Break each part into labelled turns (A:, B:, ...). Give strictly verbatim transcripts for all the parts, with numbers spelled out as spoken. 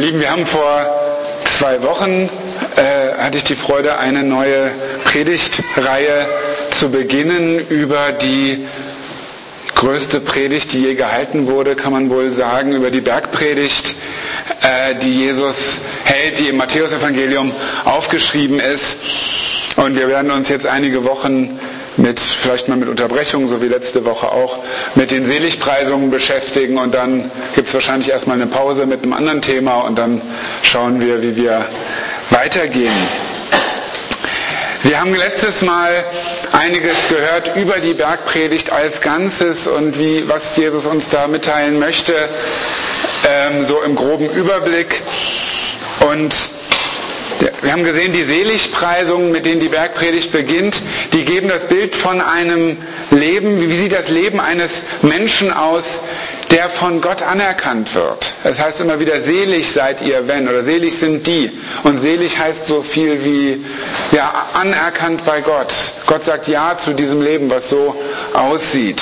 A: Ihr Lieben, wir haben vor zwei Wochen, äh, hatte ich die Freude, eine neue Predigtreihe zu beginnen über die größte Predigt, die je gehalten wurde, kann man wohl sagen, über die Bergpredigt, äh, die Jesus hält, die im Matthäusevangelium aufgeschrieben ist. Und wir werden uns jetzt einige Wochen mit, vielleicht mal mit Unterbrechungen, so wie letzte Woche auch, mit den Seligpreisungen beschäftigen und dann gibt es wahrscheinlich erstmal eine Pause mit einem anderen Thema und dann schauen wir, wie wir weitergehen. Wir haben letztes Mal einiges gehört über die Bergpredigt als Ganzes und wie, was Jesus uns da mitteilen möchte, ähm, so im groben Überblick. Und wir haben gesehen, die Seligpreisungen, mit denen die Bergpredigt beginnt, die geben das Bild von einem Leben, wie sieht das Leben eines Menschen aus, der von Gott anerkannt wird. Das heißt immer wieder, selig seid ihr, wenn, oder selig sind die. Und selig heißt so viel wie, ja, anerkannt bei Gott. Gott sagt Ja zu diesem Leben, was so aussieht.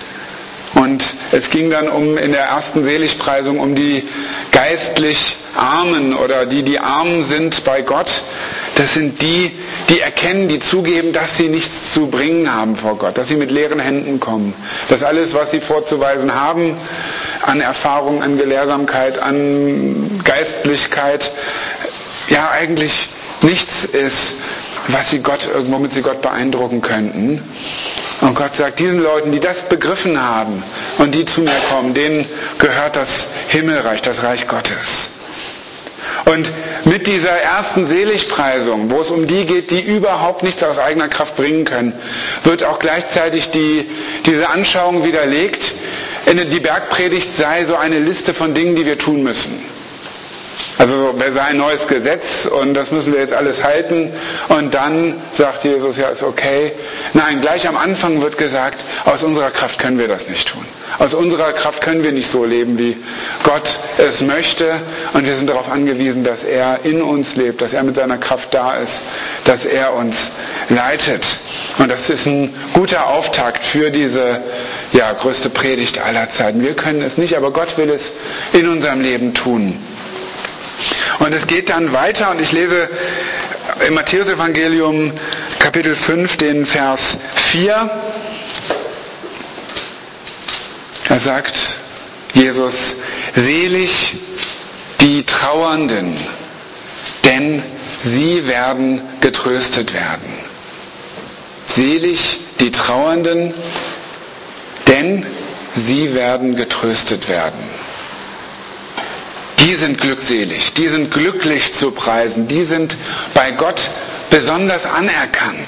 A: Und es ging dann um in der ersten Seligpreisung um die geistlich Armen oder die, die arm sind bei Gott. Das sind die, die erkennen, die zugeben, dass sie nichts zu bringen haben vor Gott, dass sie mit leeren Händen kommen. Dass alles, was sie vorzuweisen haben, an Erfahrung, an Gelehrsamkeit, an Geistlichkeit, ja eigentlich nichts ist, was sie Gott, womit sie Gott beeindrucken könnten. Und Gott sagt, diesen Leuten, die das begriffen haben und die zu mir kommen, denen gehört das Himmelreich, das Reich Gottes. Und mit dieser ersten Seligpreisung, wo es um die geht, die überhaupt nichts aus eigener Kraft bringen können, wird auch gleichzeitig die, diese Anschauung widerlegt, die Bergpredigt sei so eine Liste von Dingen, die wir tun müssen. Also es sei ein neues Gesetz und das müssen wir jetzt alles halten und dann sagt Jesus, ja, ist okay. Nein, gleich am Anfang wird gesagt, aus unserer Kraft können wir das nicht tun. Aus unserer Kraft können wir nicht so leben, wie Gott es möchte und wir sind darauf angewiesen, dass er in uns lebt, dass er mit seiner Kraft da ist, dass er uns leitet. Und das ist ein guter Auftakt für diese ja, größte Predigt aller Zeiten. Wir können es nicht, aber Gott will es in unserem Leben tun. Und es geht dann weiter und ich lese im Matthäusevangelium Kapitel fünf den Vers vier. Da sagt Jesus, selig die Trauernden, denn sie werden getröstet werden. Selig die Trauernden, denn sie werden getröstet werden. Die sind glückselig, die sind glücklich zu preisen, die sind bei Gott besonders anerkannt.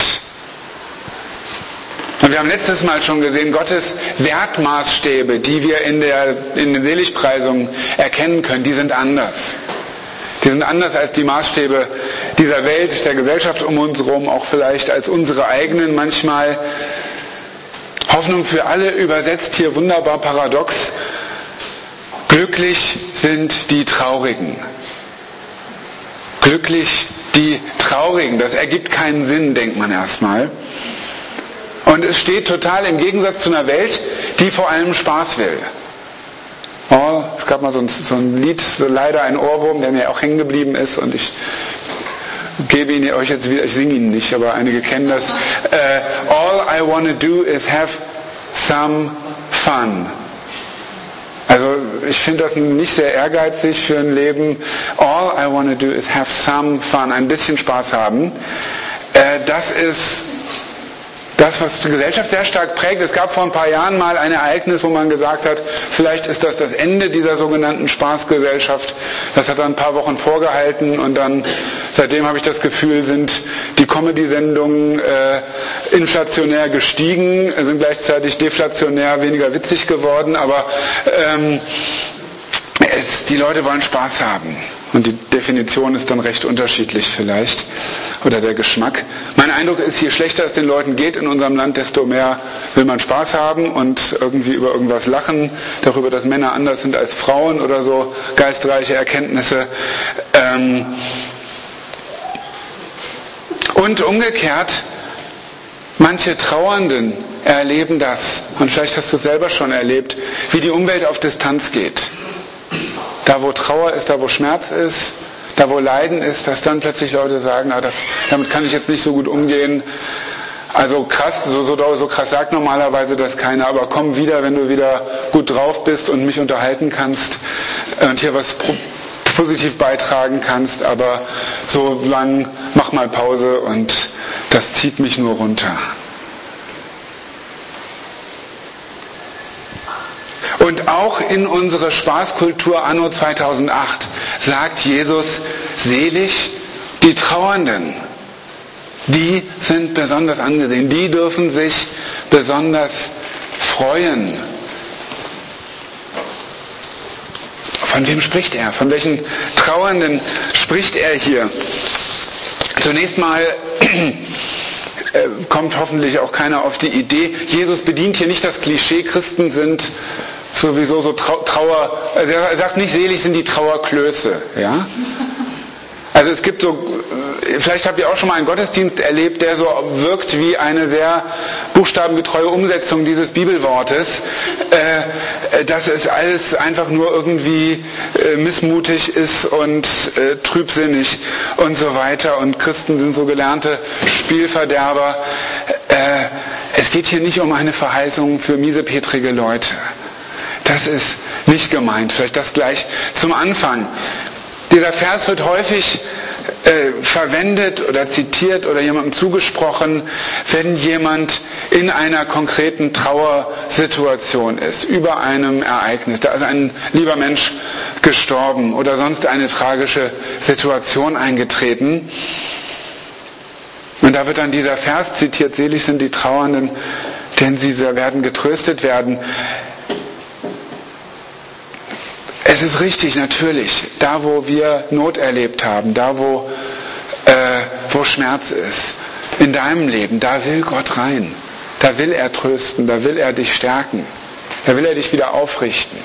A: Und wir haben letztes Mal schon gesehen, Gottes Wertmaßstäbe, die wir in, der, in den Seligpreisungen erkennen können, die sind anders. Die sind anders als die Maßstäbe dieser Welt, der Gesellschaft um uns herum, auch vielleicht als unsere eigenen manchmal. Hoffnung für alle übersetzt hier wunderbar paradox. Glücklich sind die Traurigen. Glücklich die Traurigen. Das ergibt keinen Sinn, denkt man erstmal. Und es steht total im Gegensatz zu einer Welt, die vor allem Spaß will. Oh, es gab mal so ein, so ein Lied, so leider ein Ohrwurm, der mir auch hängen geblieben ist und ich gebe ihn euch jetzt wieder, ich singe ihn nicht, aber einige kennen das. Uh, all I want to do is have some fun. Also ich finde das nicht sehr ehrgeizig für ein Leben. All I want to do is have some fun. Ein bisschen Spaß haben. Das ist das, was die Gesellschaft sehr stark prägt. Es gab vor ein paar Jahren mal ein Ereignis, wo man gesagt hat, vielleicht ist das das Ende dieser sogenannten Spaßgesellschaft. Das hat dann ein paar Wochen vorgehalten und dann, seitdem habe ich das Gefühl, sind die Comedy-Sendungen äh, inflationär gestiegen, sind gleichzeitig deflationär weniger witzig geworden, aber ähm, es, die Leute wollen Spaß haben. Und die Definition ist dann recht unterschiedlich vielleicht. Oder der Geschmack. Mein Eindruck ist, je schlechter es den Leuten geht in unserem Land, desto mehr will man Spaß haben und irgendwie über irgendwas lachen, darüber, dass Männer anders sind als Frauen oder so geistreiche Erkenntnisse. Ähm und umgekehrt, manche Trauernden erleben das, und vielleicht hast du es selber schon erlebt, wie die Umwelt auf Distanz geht. da wo Trauer ist, da wo Schmerz ist, da wo Leiden ist, dass dann plötzlich Leute sagen, ah, das, damit kann ich jetzt nicht so gut umgehen. Also krass, so, so, so krass sagt normalerweise das keiner, aber komm wieder, wenn du wieder gut drauf bist und mich unterhalten kannst und hier was pro, positiv beitragen kannst, aber so lang mach mal Pause und das zieht mich nur runter. Und auch in unsere Spaßkultur anno zweitausendacht sagt Jesus, selig die Trauernden. Die sind besonders angesehen. Die dürfen sich besonders freuen. Von wem spricht er? Von welchen Trauernden spricht er hier? Zunächst mal kommt hoffentlich auch keiner auf die Idee, Jesus bedient hier nicht das Klischee, Christen sind sowieso so Trauer, er sagt nicht, selig sind die Trauerklöße. Ja? Also es gibt so, vielleicht habt ihr auch schon mal einen Gottesdienst erlebt, der so wirkt wie eine sehr buchstabengetreue Umsetzung dieses Bibelwortes, äh, dass es alles einfach nur irgendwie äh, missmutig ist und äh, trübsinnig und so weiter und Christen sind so gelernte Spielverderber. Äh, es geht hier nicht um eine Verheißung für miesepetrige Leute. Das ist nicht gemeint. Vielleicht das gleich zum Anfang. Dieser Vers wird häufig äh, verwendet oder zitiert oder jemandem zugesprochen, wenn jemand in einer konkreten Trauersituation ist, über einem Ereignis. Da ist ein lieber Mensch gestorben oder sonst eine tragische Situation eingetreten. Und da wird dann dieser Vers zitiert, selig sind die Trauernden, denn sie werden getröstet werden. Es ist richtig, natürlich, da wo wir Not erlebt haben, da wo, äh, wo Schmerz ist, in deinem Leben, da will Gott rein. Da will er trösten, da will er dich stärken, da will er dich wieder aufrichten.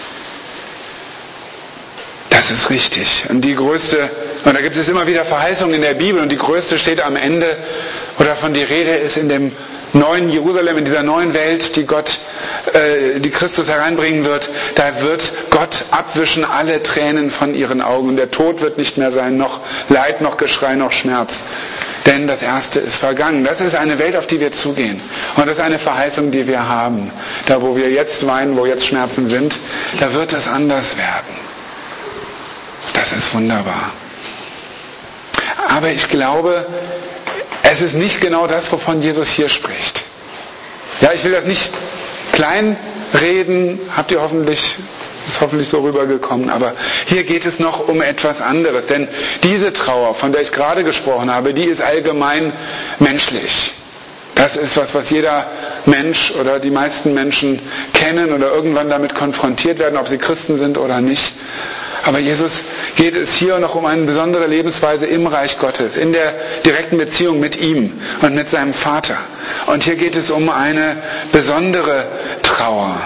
A: Das ist richtig. Und die größte, und da gibt es immer wieder Verheißungen in der Bibel und die größte steht am Ende, oder von die Rede ist in dem neuen Jerusalem, in dieser neuen Welt, die Gott, äh, die Christus hereinbringen wird, da wird Gott abwischen alle Tränen von ihren Augen und der Tod wird nicht mehr sein, noch Leid, noch Geschrei, noch Schmerz. Denn das Erste ist vergangen. Das ist eine Welt, auf die wir zugehen. Und das ist eine Verheißung, die wir haben. Da, wo wir jetzt weinen, wo jetzt Schmerzen sind, da wird es anders werden. Das ist wunderbar. Aber ich glaube, es ist nicht genau das, wovon Jesus hier spricht. Ja, ich will das nicht kleinreden, habt ihr hoffentlich, ist hoffentlich so rübergekommen, aber hier geht es noch um etwas anderes. Denn diese Trauer, von der ich gerade gesprochen habe, die ist allgemein menschlich. Das ist was, was jeder Mensch oder die meisten Menschen kennen oder irgendwann damit konfrontiert werden, ob sie Christen sind oder nicht. Aber Jesus geht es hier noch um eine besondere Lebensweise im Reich Gottes, in der direkten Beziehung mit ihm und mit seinem Vater. Und hier geht es um eine besondere Trauer.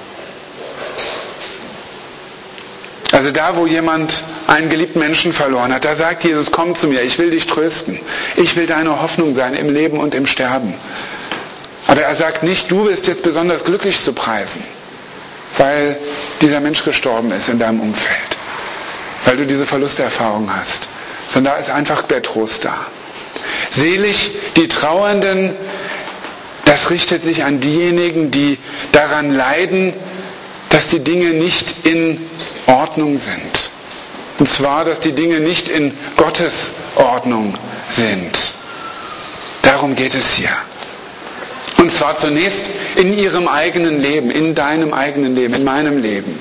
A: Also da, wo jemand einen geliebten Menschen verloren hat, da sagt Jesus, komm zu mir, ich will dich trösten. Ich will deine Hoffnung sein im Leben und im Sterben. Aber er sagt nicht, du bist jetzt besonders glücklich zu preisen, weil dieser Mensch gestorben ist in deinem Umfeld. Weil du diese Verlusterfahrung hast. Sondern da ist einfach der Trost da. Selig die Trauernden, das richtet sich an diejenigen, die daran leiden, dass die Dinge nicht in Ordnung sind. Und zwar, dass die Dinge nicht in Gottes Ordnung sind. Darum geht es hier. Und zwar zunächst in ihrem eigenen Leben, in deinem eigenen Leben, in meinem Leben.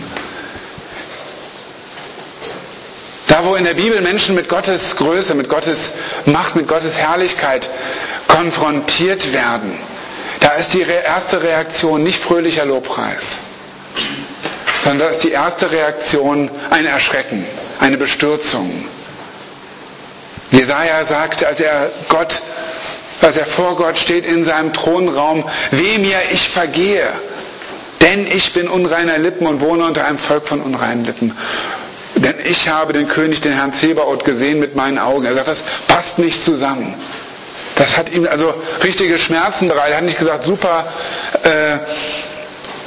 A: Da, wo in der Bibel Menschen mit Gottes Größe, mit Gottes Macht, mit Gottes Herrlichkeit konfrontiert werden, da ist die erste Reaktion nicht fröhlicher Lobpreis, sondern da ist die erste Reaktion ein Erschrecken, eine Bestürzung. Jesaja sagt, als er Gott, als er vor Gott steht in seinem Thronraum, weh mir, ich vergehe, denn ich bin unreiner Lippen und wohne unter einem Volk von unreinen Lippen. Denn ich habe den König, den Herrn Zebaoth, gesehen mit meinen Augen. Er sagt, das passt nicht zusammen. Das hat ihm also richtige Schmerzen bereitet. Er hat nicht gesagt, super, äh,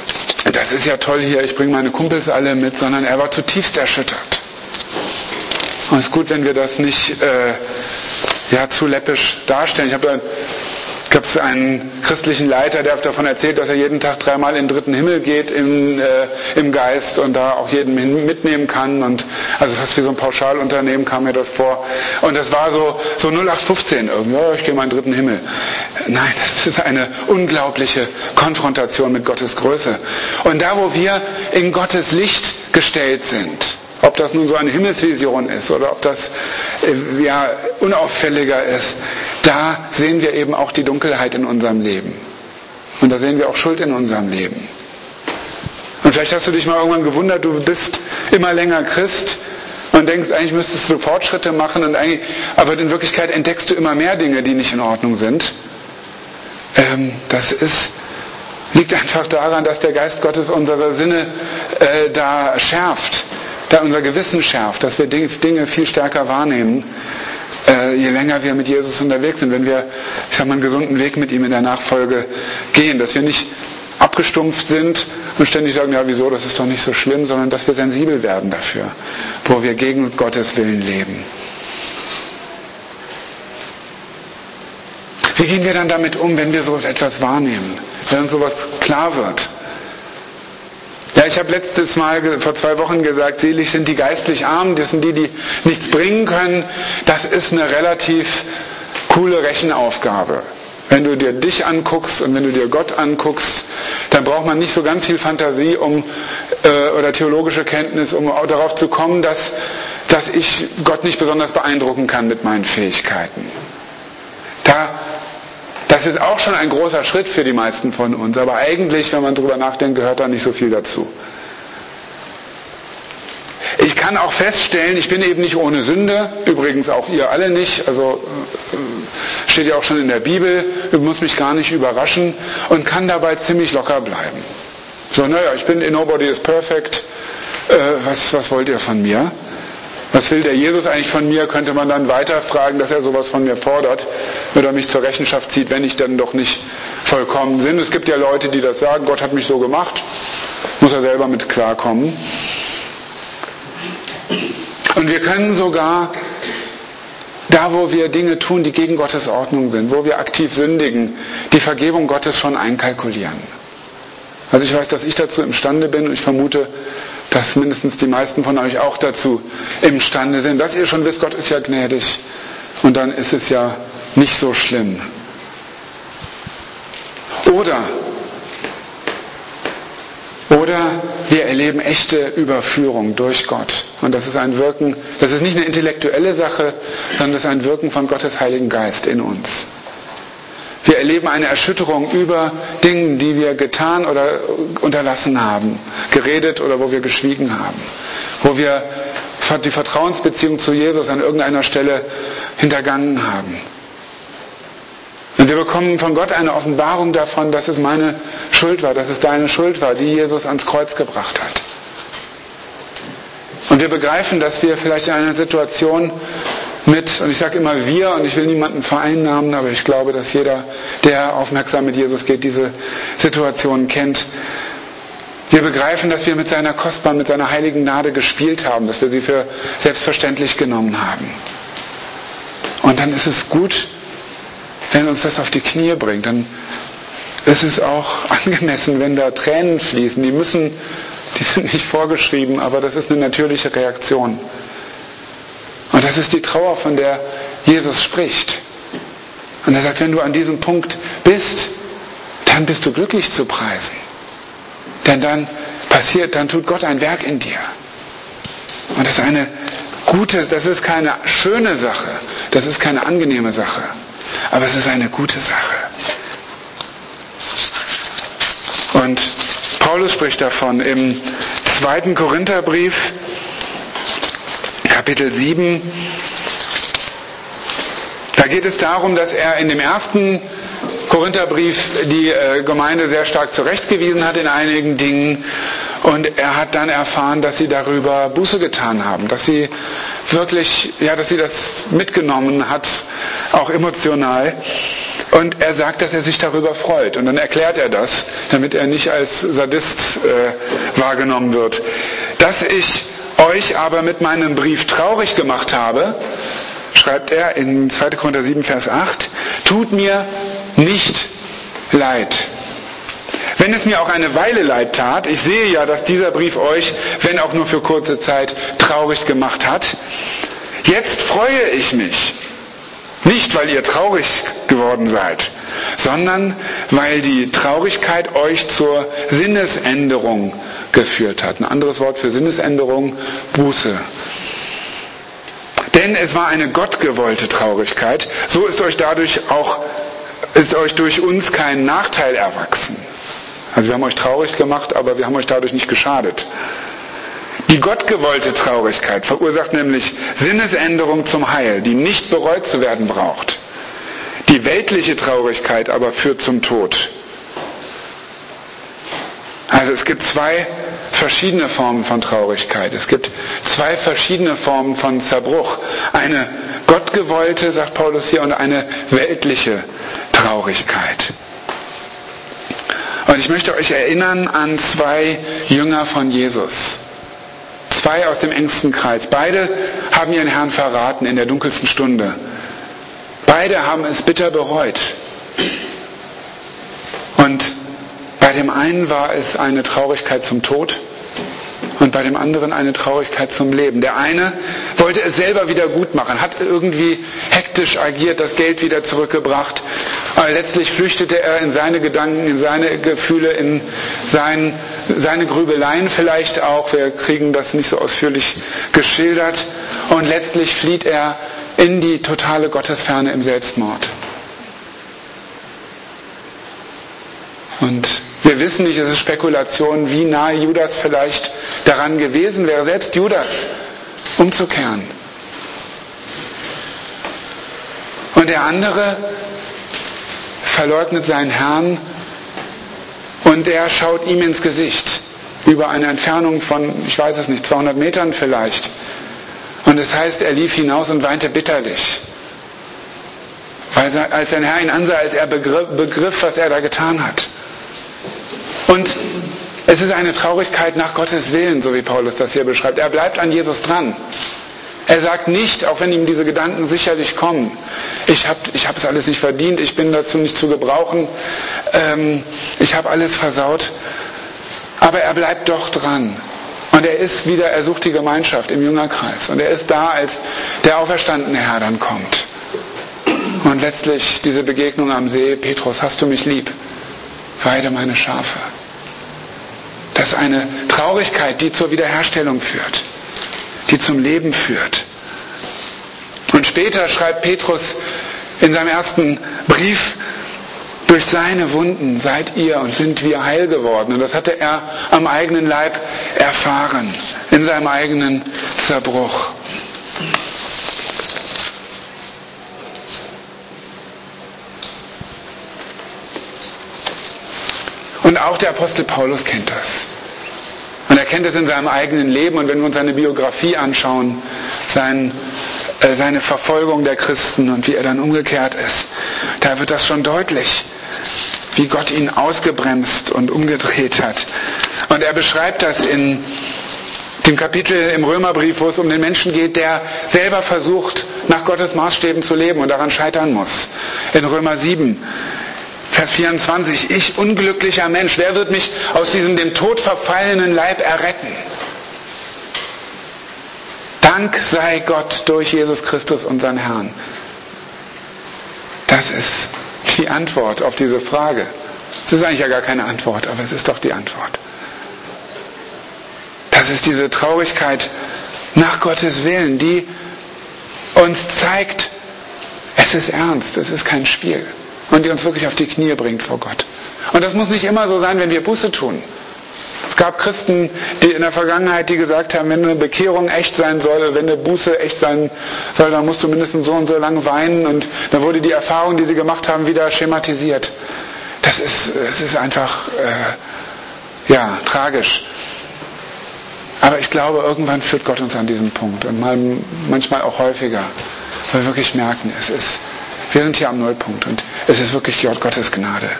A: das ist ja toll hier, ich bringe meine Kumpels alle mit, sondern er war zutiefst erschüttert. Und es ist gut, wenn wir das nicht äh, ja, zu läppisch darstellen. Ich habe Ich habe einen christlichen Leiter, der hat davon erzählt, dass er jeden Tag dreimal in den dritten Himmel geht im, äh, im Geist und da auch jeden mitnehmen kann. Und also fast wie so ein Pauschalunternehmen kam mir das vor. Und das war so, so null acht fünfzehn irgendwie. Ja, ich gehe mal in den dritten Himmel. Nein, das ist eine unglaubliche Konfrontation mit Gottes Größe. Und da, wo wir in Gottes Licht gestellt sind, ob das nun so eine Himmelsvision ist oder ob das äh, ja unauffälliger ist, da sehen wir eben auch die Dunkelheit in unserem Leben. Und da sehen wir auch Schuld in unserem Leben. Und vielleicht hast du dich mal irgendwann gewundert, du bist immer länger Christ und denkst, eigentlich müsstest du Fortschritte machen, und eigentlich, aber in Wirklichkeit entdeckst du immer mehr Dinge, die nicht in Ordnung sind. Ähm, das ist, liegt einfach daran, dass der Geist Gottes unsere Sinne äh, da schärft, da unser Gewissen schärft, dass wir Dinge viel stärker wahrnehmen, äh, je länger wir mit Jesus unterwegs sind, wenn wir, ich sag mal, einen gesunden Weg mit ihm in der Nachfolge gehen, dass wir nicht abgestumpft sind und ständig sagen, ja wieso, das ist doch nicht so schlimm, sondern dass wir sensibel werden dafür, wo wir gegen Gottes Willen leben. Wie gehen wir dann damit um, wenn wir so etwas wahrnehmen, wenn uns sowas klar wird? Ja, ich habe letztes Mal vor zwei Wochen gesagt, selig sind die geistlich Armen, das sind die, die nichts bringen können. Das ist eine relativ coole Rechenaufgabe. Wenn du dir dich anguckst und wenn du dir Gott anguckst, dann braucht man nicht so ganz viel Fantasie um äh, oder theologische Kenntnis, um auch darauf zu kommen, dass, dass ich Gott nicht besonders beeindrucken kann mit meinen Fähigkeiten. Da Das ist auch schon ein großer Schritt für die meisten von uns, aber eigentlich, wenn man drüber nachdenkt, gehört da nicht so viel dazu. Ich kann auch feststellen, ich bin eben nicht ohne Sünde, übrigens auch ihr alle nicht, also steht ja auch schon in der Bibel, muss mich gar nicht überraschen und kann dabei ziemlich locker bleiben. So, naja, ich bin, nobody is perfect, äh, was, was wollt ihr von mir? Was will der Jesus eigentlich von mir, könnte man dann weiter fragen, dass er sowas von mir fordert oder mich zur Rechenschaft zieht, wenn ich dann doch nicht vollkommen bin. Es gibt ja Leute, die das sagen, Gott hat mich so gemacht, muss er selber mit klarkommen. Und wir können sogar, da wo wir Dinge tun, die gegen Gottes Ordnung sind, wo wir aktiv sündigen, die Vergebung Gottes schon einkalkulieren. Also ich weiß, dass ich dazu imstande bin und ich vermute, dass mindestens die meisten von euch auch dazu imstande sind, dass ihr schon wisst, Gott ist ja gnädig und dann ist es ja nicht so schlimm. Oder, oder wir erleben echte Überführung durch Gott. Und das ist ein Wirken, das ist nicht eine intellektuelle Sache, sondern das ist ein Wirken von Gottes Heiligen Geist in uns. Wir erleben eine Erschütterung über Dinge, die wir getan oder unterlassen haben, geredet oder wo wir geschwiegen haben, wo wir die Vertrauensbeziehung zu Jesus an irgendeiner Stelle hintergangen haben. Und wir bekommen von Gott eine Offenbarung davon, dass es meine Schuld war, dass es deine Schuld war, die Jesus ans Kreuz gebracht hat. Und wir begreifen, dass wir vielleicht in einer Situation mit, und ich sage immer wir, und ich will niemanden vereinnahmen, aber ich glaube, dass jeder, der aufmerksam mit Jesus geht, diese Situation kennt. Wir begreifen, dass wir mit seiner kostbaren, mit seiner heiligen Gnade gespielt haben, dass wir sie für selbstverständlich genommen haben. Und dann ist es gut, wenn uns das auf die Knie bringt. Dann ist es auch angemessen, wenn da Tränen fließen. Die müssen, die sind nicht vorgeschrieben, aber das ist eine natürliche Reaktion. Und das ist die Trauer, von der Jesus spricht. Und er sagt, wenn du an diesem Punkt bist, dann bist du glücklich zu preisen. Denn dann passiert, dann tut Gott ein Werk in dir. Und das ist eine gute, das ist keine schöne Sache, das ist keine angenehme Sache, aber es ist eine gute Sache. Und Paulus spricht davon im zweiten Korintherbrief, Kapitel sieben, da geht es darum, dass er in dem ersten Korintherbrief die Gemeinde sehr stark zurechtgewiesen hat in einigen Dingen und er hat dann erfahren, dass sie darüber Buße getan haben, dass sie wirklich, ja, dass sie das mitgenommen hat, auch emotional. Und er sagt, dass er sich darüber freut. Und dann erklärt er das, damit er nicht als Sadist äh, wahrgenommen wird. Dass ich euch aber mit meinem Brief traurig gemacht habe, schreibt er in zweiter Korinther sieben, Vers acht, tut mir nicht leid. Wenn es mir auch eine Weile leid tat, ich sehe ja, dass dieser Brief euch, wenn auch nur für kurze Zeit, traurig gemacht hat, jetzt freue ich mich. Nicht, weil ihr traurig geworden seid, sondern weil die Traurigkeit euch zur Sinnesänderung geführt hat. Ein anderes Wort für Sinnesänderung, Buße. Denn es war eine gottgewollte Traurigkeit, so ist euch dadurch auch, ist euch durch uns kein Nachteil erwachsen. Also wir haben euch traurig gemacht, aber wir haben euch dadurch nicht geschadet. Die gottgewollte Traurigkeit verursacht nämlich Sinnesänderung zum Heil, die nicht bereut zu werden braucht. Die weltliche Traurigkeit aber führt zum Tod. Also es gibt zwei verschiedene Formen von Traurigkeit. Es gibt zwei verschiedene Formen von Zerbruch. Eine gottgewollte, sagt Paulus hier, und eine weltliche Traurigkeit. Und ich möchte euch erinnern an zwei Jünger von Jesus. Zwei aus dem engsten Kreis. Beide haben ihren Herrn verraten in der dunkelsten Stunde. Beide haben es bitter bereut. Und bei dem einen war es eine Traurigkeit zum Tod und bei dem anderen eine Traurigkeit zum Leben. Der eine wollte es selber wieder gut machen, hat irgendwie hektisch agiert, das Geld wieder zurückgebracht. Aber letztlich flüchtete er in seine Gedanken, in seine Gefühle, in sein, seine Grübeleien vielleicht auch. Wir kriegen das nicht so ausführlich geschildert. Und letztlich flieht er in die totale Gottesferne im Selbstmord. Und wir wissen nicht, es ist Spekulation, wie nahe Judas vielleicht daran gewesen wäre, selbst Judas umzukehren. Und der andere verleugnet seinen Herrn und er schaut ihm ins Gesicht über eine Entfernung von, ich weiß es nicht, zweihundert Metern vielleicht. Und es heißt, er lief hinaus und weinte bitterlich. Weil als sein Herr ihn ansah, als er begriff, begriff, was er da getan hat. Und es ist eine Traurigkeit nach Gottes Willen, so wie Paulus das hier beschreibt. Er bleibt an Jesus dran. Er sagt nicht, auch wenn ihm diese Gedanken sicherlich kommen, ich habe ich hab es alles nicht verdient, ich bin dazu nicht zu gebrauchen, ähm, ich habe alles versaut. Aber er bleibt doch dran. Und er ist wieder, er sucht die Gemeinschaft im Jüngerkreis. Und er ist da, als der auferstandene Herr dann kommt. Und letztlich diese Begegnung am See, Petrus, hast du mich lieb? Weide meine Schafe. Das ist eine Traurigkeit, die zur Wiederherstellung führt, die zum Leben führt. Und später schreibt Petrus in seinem ersten Brief, durch seine Wunden seid ihr und sind wir heil geworden. Und das hatte er am eigenen Leib erfahren, in seinem eigenen Zerbruch. Und auch der Apostel Paulus kennt das. Und er kennt es in seinem eigenen Leben. Und wenn wir uns seine Biografie anschauen, sein, äh, seine Verfolgung der Christen und wie er dann umgekehrt ist, da wird das schon deutlich, wie Gott ihn ausgebremst und umgedreht hat. Und er beschreibt das in dem Kapitel im Römerbrief, wo es um den Menschen geht, der selber versucht, nach Gottes Maßstäben zu leben und daran scheitern muss. In Römer sieben. Vers vierundzwanzig, ich unglücklicher Mensch, wer wird mich aus diesem dem Tod verfallenen Leib erretten? Dank sei Gott durch Jesus Christus, unseren Herrn. Das ist die Antwort auf diese Frage. Es ist eigentlich ja gar keine Antwort, aber es ist doch die Antwort. Das ist diese Traurigkeit nach Gottes Willen, die uns zeigt, es ist ernst, es ist kein Spiel. Und die uns wirklich auf die Knie bringt vor Gott. Und das muss nicht immer so sein, wenn wir Buße tun. Es gab Christen, die in der Vergangenheit, die gesagt haben, wenn eine Bekehrung echt sein soll, wenn eine Buße echt sein soll, dann musst du mindestens so und so lange weinen. Und dann wurde die Erfahrung, die sie gemacht haben, wieder schematisiert. Das ist, das ist einfach, äh, ja, tragisch. Aber ich glaube, irgendwann führt Gott uns an diesen Punkt. Und mal, manchmal auch häufiger. Weil wir wirklich merken, es ist Wir sind hier am Nullpunkt und es ist wirklich Gottes Gnade.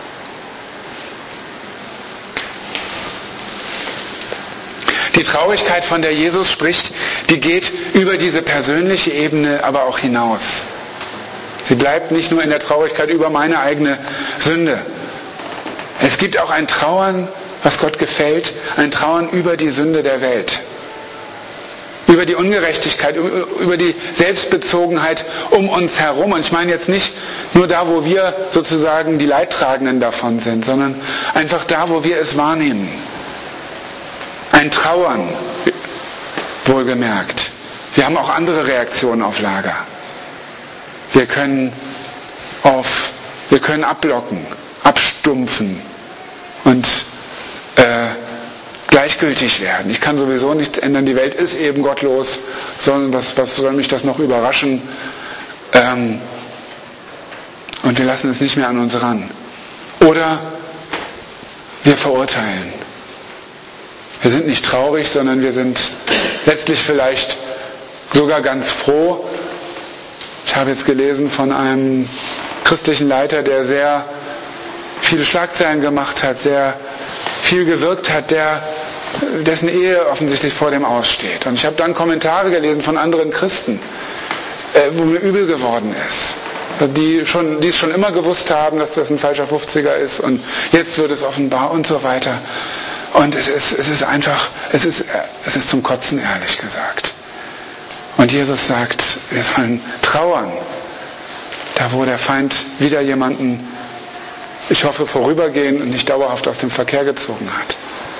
A: Die Traurigkeit, von der Jesus spricht, die geht über diese persönliche Ebene aber auch hinaus. Sie bleibt nicht nur in der Traurigkeit über meine eigene Sünde. Es gibt auch ein Trauern, was Gott gefällt, ein Trauern über die Sünde der Welt. Über die Ungerechtigkeit, über die Selbstbezogenheit um uns herum. Und ich meine jetzt nicht nur da, wo wir sozusagen die Leidtragenden davon sind, sondern einfach da, wo wir es wahrnehmen. Ein Trauern, wohlgemerkt. Wir haben auch andere Reaktionen auf Lager. Wir können auf, wir können abblocken, abstumpfen und äh, gleichgültig werden. Ich kann sowieso nichts ändern. Die Welt ist eben gottlos. Sondern was, was soll mich das noch überraschen? Ähm, und wir lassen es nicht mehr an uns ran. Oder wir verurteilen. Wir sind nicht traurig, sondern wir sind letztlich vielleicht sogar ganz froh. Ich habe jetzt gelesen von einem christlichen Leiter, der sehr viele Schlagzeilen gemacht hat, sehr viel gewirkt hat, der, dessen Ehe offensichtlich vor dem Aussteht. Und ich habe dann Kommentare gelesen von anderen Christen, wo mir übel geworden ist. Die, schon, die es schon immer gewusst haben, dass das ein falscher fünfziger ist und jetzt wird es offenbar und so weiter. Und es ist, es ist einfach, es ist, es ist zum Kotzen, ehrlich gesagt. Und Jesus sagt, wir sollen trauern. Da wo der Feind wieder jemanden, ich hoffe, vorübergehen und nicht dauerhaft aus dem Verkehr gezogen hat.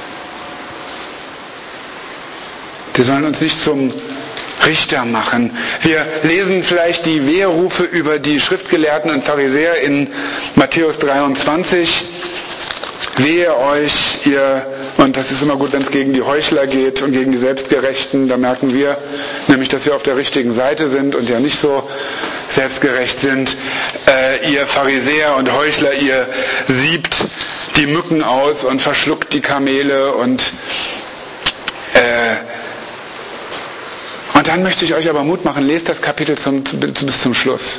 A: Die sollen uns nicht zum Richter machen. Wir lesen vielleicht die Weherufe über die Schriftgelehrten und Pharisäer in Matthäus dreiundzwanzig. Wehe euch, ihr, und das ist immer gut, wenn es gegen die Heuchler geht und gegen die Selbstgerechten, da merken wir nämlich, dass wir auf der richtigen Seite sind und ja nicht so selbstgerecht sind. Äh, ihr Pharisäer und Heuchler, ihr siebt die Mücken aus und verschluckt die Kamele und äh, und dann möchte ich euch aber Mut machen, lest das Kapitel zum, bis zum Schluss.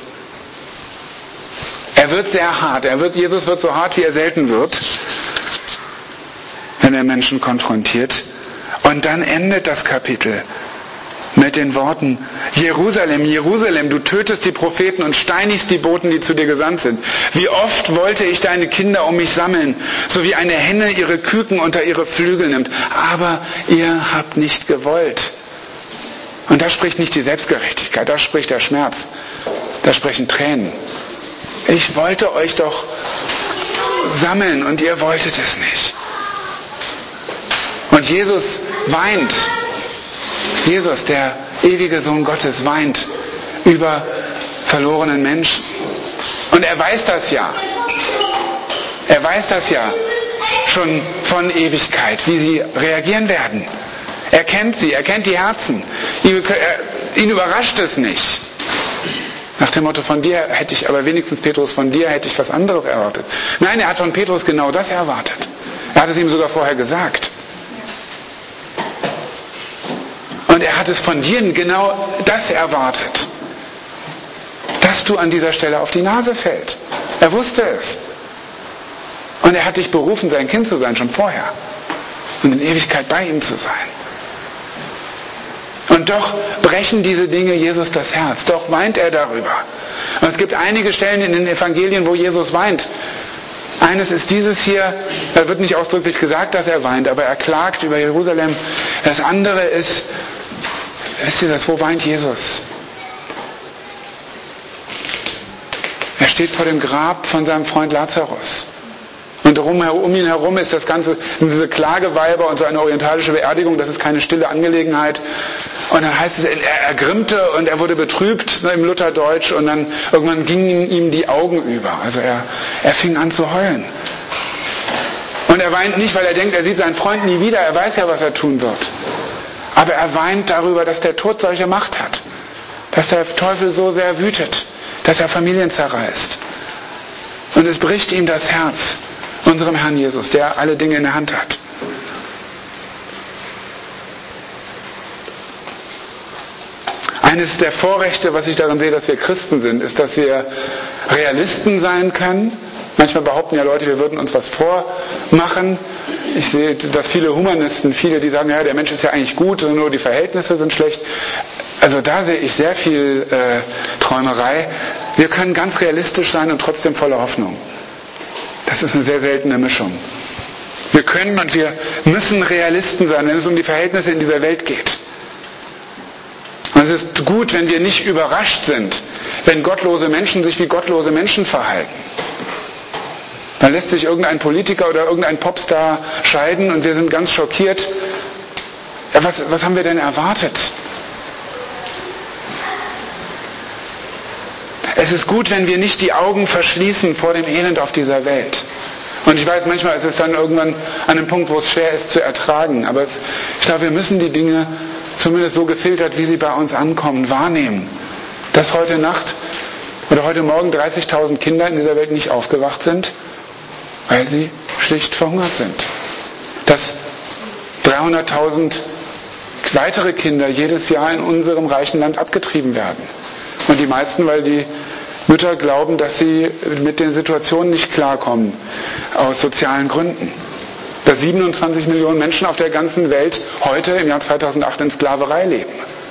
A: Er wird sehr hart, er wird, Jesus wird so hart, wie er selten wird, wenn er Menschen konfrontiert. Und dann endet das Kapitel mit den Worten, Jerusalem, Jerusalem, du tötest die Propheten und steinigst die Boten, die zu dir gesandt sind. Wie oft wollte ich deine Kinder um mich sammeln, so wie eine Henne ihre Küken unter ihre Flügel nimmt. Aber ihr habt nicht gewollt. Und da spricht nicht die Selbstgerechtigkeit, da spricht der Schmerz, da sprechen Tränen. Ich wollte euch doch sammeln und ihr wolltet es nicht. Und Jesus weint. Jesus, der ewige Sohn Gottes, weint über verlorenen Menschen. Und er weiß das ja. Er weiß das ja schon von Ewigkeit, wie sie reagieren werden. Er kennt sie, er kennt die Herzen. Ihn, er, ihn überrascht es nicht. Nach dem Motto, von dir hätte ich, aber wenigstens Petrus, von dir hätte ich was anderes erwartet. Nein, er hat von Petrus genau das erwartet. Er hat es ihm sogar vorher gesagt. Und er hat es von dir genau das erwartet. Dass du an dieser Stelle auf die Nase fällst. Er wusste es. Und er hat dich berufen, sein Kind zu sein, schon vorher. Und in Ewigkeit bei ihm zu sein. Und doch brechen diese Dinge Jesus das Herz. Doch weint er darüber. Und es gibt einige Stellen in den Evangelien, wo Jesus weint. Eines ist dieses hier, da wird nicht ausdrücklich gesagt, dass er weint, aber er klagt über Jerusalem. Das andere ist, wisst ihr das, wo weint Jesus? Er steht vor dem Grab von seinem Freund Lazarus. Und um, um ihn herum ist das Ganze, diese Klageweiber und so eine orientalische Beerdigung, das ist keine stille Angelegenheit. Und dann heißt es, er ergrimmte und er wurde betrübt, ne, im Lutherdeutsch, und dann irgendwann gingen ihm die Augen über. Also er, er fing an zu heulen. Und er weint nicht, weil er denkt, er sieht seinen Freund nie wieder, er weiß ja, was er tun wird. Aber er weint darüber, dass der Tod solche Macht hat. Dass der Teufel so sehr wütet, dass er Familien zerreißt. Und es bricht ihm das Herz, unserem Herrn Jesus, der alle Dinge in der Hand hat. Eines der Vorrechte, was ich darin sehe, dass wir Christen sind, ist, dass wir Realisten sein können. Manchmal behaupten ja Leute, wir würden uns was vormachen. Ich sehe, dass viele Humanisten, viele, die sagen, ja, der Mensch ist ja eigentlich gut, nur die Verhältnisse sind schlecht. Also da sehe ich sehr viel äh, Träumerei. Wir können ganz realistisch sein und trotzdem voller Hoffnung. Das ist eine sehr seltene Mischung. Wir können und wir müssen Realisten sein, wenn es um die Verhältnisse in dieser Welt geht. Und es ist gut, wenn wir nicht überrascht sind, wenn gottlose Menschen sich wie gottlose Menschen verhalten. Dann lässt sich irgendein Politiker oder irgendein Popstar scheiden und wir sind ganz schockiert. Ja, was, was haben wir denn erwartet? Es ist gut, wenn wir nicht die Augen verschließen vor dem Elend auf dieser Welt. Und ich weiß, manchmal ist es dann irgendwann an einem Punkt, wo es schwer ist zu ertragen. Aber es, ich glaube, wir müssen die Dinge zumindest so gefiltert, wie sie bei uns ankommen, wahrnehmen. Dass heute Nacht oder heute Morgen dreißigtausend Kinder in dieser Welt nicht aufgewacht sind, weil sie schlicht verhungert sind. Dass dreihunderttausend weitere Kinder jedes Jahr in unserem reichen Land abgetrieben werden. Und die meisten, weil die Mütter glauben, dass sie mit den Situationen nicht klarkommen, aus sozialen Gründen. Dass siebenundzwanzig Millionen Menschen auf der ganzen Welt heute im Jahr zweitausendacht in Sklaverei leben.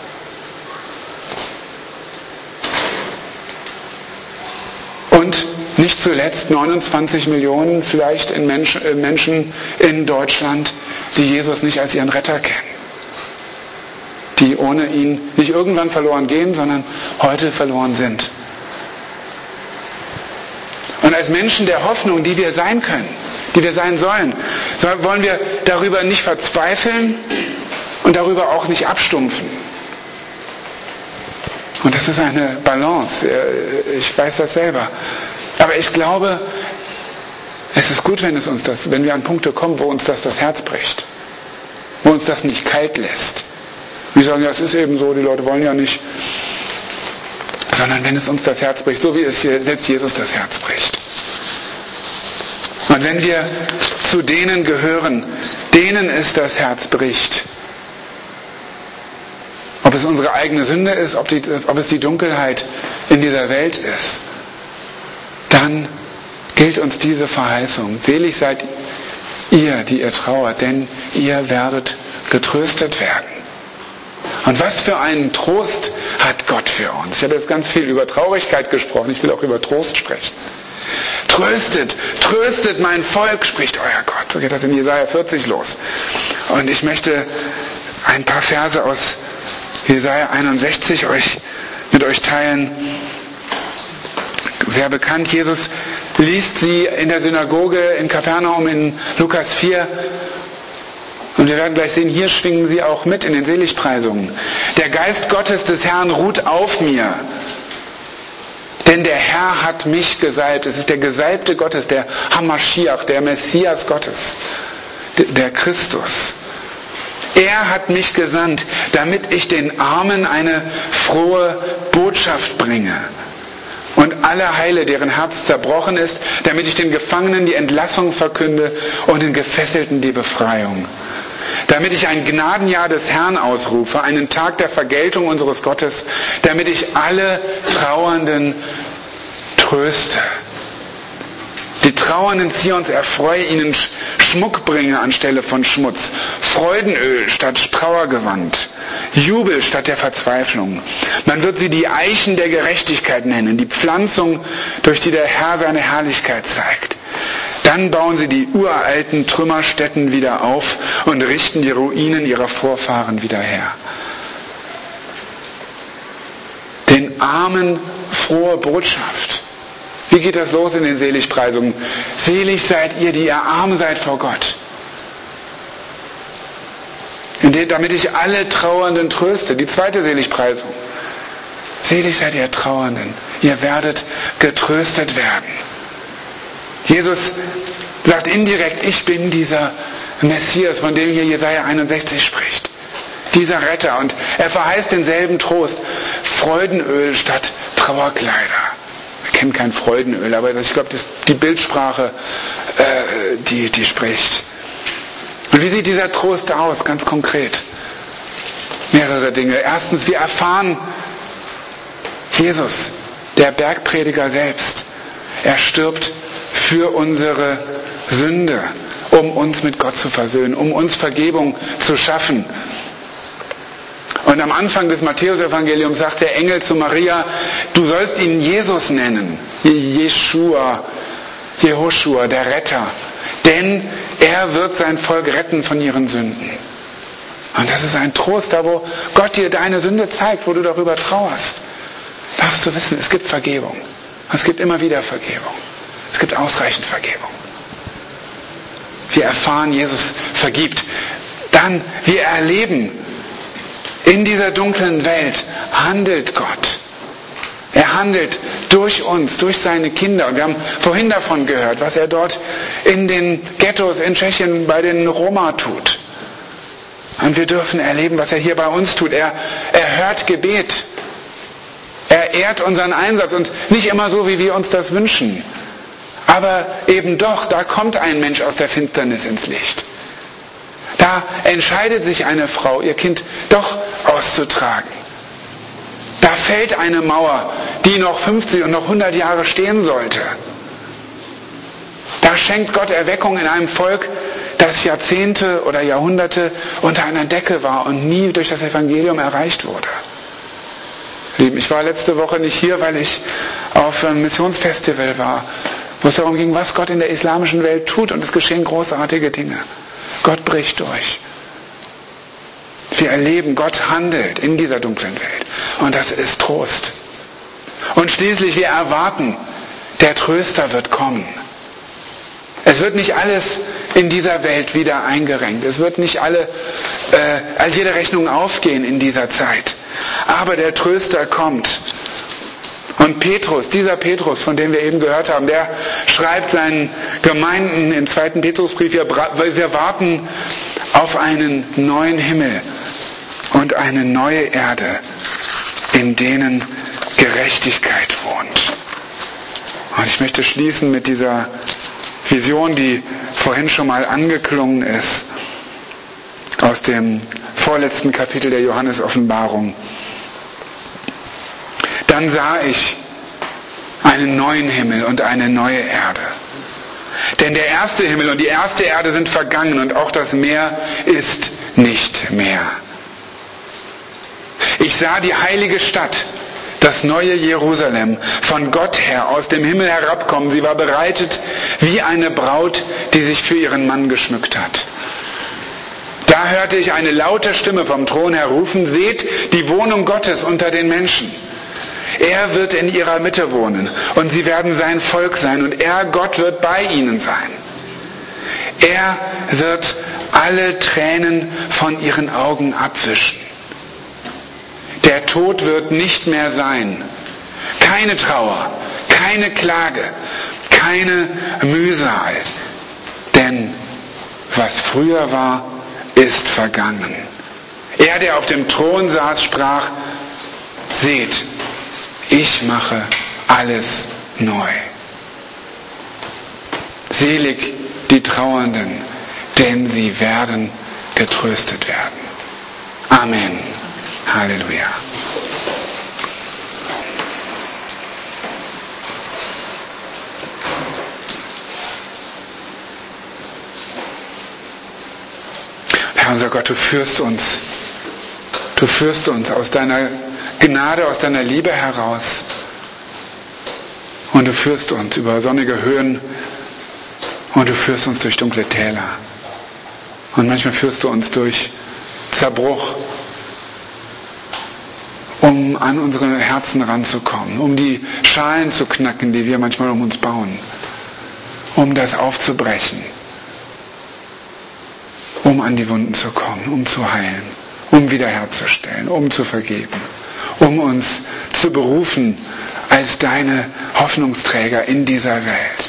A: Und nicht zuletzt neunundzwanzig Millionen vielleicht in Menschen, äh, Menschen in Deutschland, die Jesus nicht als ihren Retter kennen. Die ohne ihn nicht irgendwann verloren gehen, sondern heute verloren sind. Und als Menschen der Hoffnung, die wir sein können, die wir sein sollen, wollen wir darüber nicht verzweifeln und darüber auch nicht abstumpfen. Und das ist eine Balance. Ich weiß das selber. Aber ich glaube, es ist gut, wenn es uns das, wenn wir an Punkte kommen, wo uns das das Herz bricht. Wo uns das nicht kalt lässt. Wir sagen, ja, es ist eben so, die Leute wollen ja nicht. Sondern wenn es uns das Herz bricht, so wie es selbst Jesus das Herz bricht. Und wenn wir zu denen gehören, denen es das Herz bricht, ob es unsere eigene Sünde ist, ob, die, ob es die Dunkelheit in dieser Welt ist, dann gilt uns diese Verheißung. Selig seid ihr, die ihr trauert, denn ihr werdet getröstet werden. Und was für einen Trost hat Gott für uns. Ich habe jetzt ganz viel über Traurigkeit gesprochen, ich will auch über Trost sprechen. Tröstet, tröstet mein Volk, spricht euer Gott. So geht das in Jesaja vierzig los. Und ich möchte ein paar Verse aus Jesaja einundsechzig euch, mit euch teilen. Sehr bekannt, Jesus liest sie in der Synagoge in Kapernaum in Lukas vier. Und wir werden gleich sehen, hier schwingen sie auch mit in den Seligpreisungen. Der Geist Gottes des Herrn ruht auf mir. Denn der Herr hat mich gesalbt. Es ist der Gesalbte Gottes, der Hamaschiach, der Messias Gottes, der Christus. Er hat mich gesandt, damit ich den Armen eine frohe Botschaft bringe. Und alle heile, deren Herz zerbrochen ist, damit ich den Gefangenen die Entlassung verkünde und den Gefesselten die Befreiung. Damit ich ein Gnadenjahr des Herrn ausrufe, einen Tag der Vergeltung unseres Gottes, damit ich alle Trauernden tröste. Die Trauernden Zions erfreue, ihnen Schmuck bringe anstelle von Schmutz, Freudenöl statt Trauergewand, Jubel statt der Verzweiflung. Man wird sie die Eichen der Gerechtigkeit nennen, die Pflanzung, durch die der Herr seine Herrlichkeit zeigt. Dann bauen sie die uralten Trümmerstätten wieder auf und richten die Ruinen ihrer Vorfahren wieder her. Den Armen frohe Botschaft. Wie geht das los in den Seligpreisungen? Selig seid ihr, die ihr arm seid vor Gott. Damit ich alle Trauernden tröste. Die zweite Seligpreisung. Selig seid ihr Trauernden. Ihr werdet getröstet werden. Jesus sagt indirekt, ich bin dieser Messias, von dem hier Jesaja einundsechzig spricht. Dieser Retter. Und er verheißt denselben Trost. Freudenöl statt Trauerkleider. Wir kennen kein Freudenöl, aber ich glaube, das ist die Bildsprache, äh, die, die spricht. Und wie sieht dieser Trost aus, ganz konkret? Mehrere Dinge. Erstens, wir erfahren Jesus, der Bergprediger selbst, er stirbt für unsere Sünde, um uns mit Gott zu versöhnen, um uns Vergebung zu schaffen. Und am Anfang des Matthäus-Evangeliums sagt der Engel zu Maria, du sollst ihn Jesus nennen, Jeschua, Jehoschua, der Retter, denn er wird sein Volk retten von ihren Sünden. Und das ist ein Trost, da wo Gott dir deine Sünde zeigt, wo du darüber trauerst, darfst du wissen, es gibt Vergebung. Es gibt immer wieder Vergebung. Es gibt ausreichend Vergebung. Wir erfahren, Jesus vergibt. Dann, wir erleben, in dieser dunklen Welt handelt Gott. Er handelt durch uns, durch seine Kinder. Und wir haben vorhin davon gehört, was er dort in den Ghettos in Tschechien bei den Roma tut. Und wir dürfen erleben, was er hier bei uns tut. Er, er hört Gebet. Er ehrt unseren Einsatz und nicht immer so, wie wir uns das wünschen. Aber eben doch, da kommt ein Mensch aus der Finsternis ins Licht. Da entscheidet sich eine Frau, ihr Kind doch auszutragen. Da fällt eine Mauer, die noch fünfzig und noch hundert Jahre stehen sollte. Da schenkt Gott Erweckung in einem Volk, das Jahrzehnte oder Jahrhunderte unter einer Decke war und nie durch das Evangelium erreicht wurde. Lieben, ich war letzte Woche nicht hier, weil ich auf einem Missionsfestival war, wo es darum ging, was Gott in der islamischen Welt tut, und es geschehen großartige Dinge. Gott bricht durch. Wir erleben, Gott handelt in dieser dunklen Welt. Und das ist Trost. Und schließlich, wir erwarten, der Tröster wird kommen. Es wird nicht alles in dieser Welt wieder eingerenkt. Es wird nicht alle, äh, jede Rechnung aufgehen in dieser Zeit. Aber der Tröster kommt. Und Petrus, dieser Petrus, von dem wir eben gehört haben, der schreibt seinen Gemeinden im zweiten Petrusbrief, wir, wir warten auf einen neuen Himmel und eine neue Erde, in denen Gerechtigkeit wohnt. Und ich möchte schließen mit dieser Vision, die vorhin schon mal angeklungen ist, aus dem vorletzten Kapitel der Johannes-Offenbarung. Dann sah ich einen neuen Himmel und eine neue Erde. Denn der erste Himmel und die erste Erde sind vergangen und auch das Meer ist nicht mehr. Ich sah die heilige Stadt, das neue Jerusalem, von Gott her aus dem Himmel herabkommen. Sie war bereitet wie eine Braut, die sich für ihren Mann geschmückt hat. Da hörte ich eine laute Stimme vom Thron her rufen, seht die Wohnung Gottes unter den Menschen. Er wird in ihrer Mitte wohnen und sie werden sein Volk sein und er, Gott, wird bei ihnen sein. Er wird alle Tränen von ihren Augen abwischen. Der Tod wird nicht mehr sein. Keine Trauer, keine Klage, keine Mühsal. Denn was früher war, ist vergangen. Er, der auf dem Thron saß, sprach, seht, ich mache alles neu. Selig die Trauernden, denn sie werden getröstet werden. Amen. Halleluja. Herr unser Gott, du führst uns, du führst uns aus deiner Gnade, aus deiner Liebe heraus. Und du führst uns über sonnige Höhen und du führst uns durch dunkle Täler. Und manchmal führst du uns durch Zerbruch, um an unsere Herzen ranzukommen, um die Schalen zu knacken, die wir manchmal um uns bauen, um das aufzubrechen, um an die Wunden zu kommen, um zu heilen, um wiederherzustellen, um zu vergeben, um uns zu berufen als deine Hoffnungsträger in dieser Welt.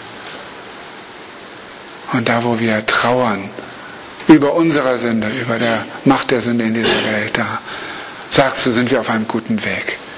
A: Und da, wo wir trauern über unsere Sünde, über der Macht der Sünde in dieser Welt, da sagst du, sind wir auf einem guten Weg.